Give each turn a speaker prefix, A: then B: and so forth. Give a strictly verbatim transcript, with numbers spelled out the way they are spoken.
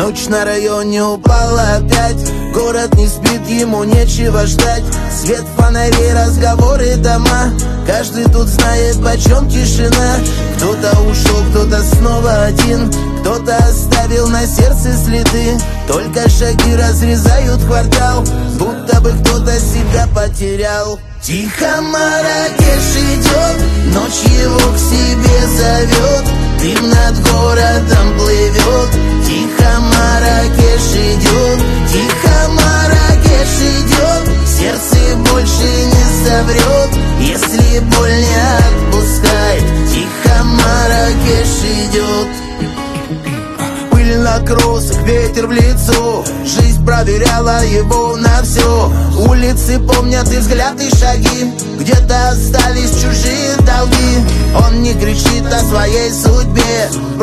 A: Ночь на районе упала опять. Город не спит, ему нечего ждать. Свет фонарей, разговоры, дома. Каждый тут знает, почем тишина. Кто-то ушел, кто-то снова один. Кто-то оставил на сердце следы. Только шаги разрезают квартал, будто бы кто-то себя потерял. Тихо Марракеш идет, ночь его к себе зовет. Дым над городом плывет. Тихо Марракеш идет, тихо Марракеш идет. Сердце больше не соврет, если боль не отпускает. Тихо Марракеш идет. Пыль на кроссах, ветер в лицо. Жизнь проверяла его на все. Улицы помнят и взгляд, и шаги. Где-то остались чужие долги. Он не кричит о своей судьбе.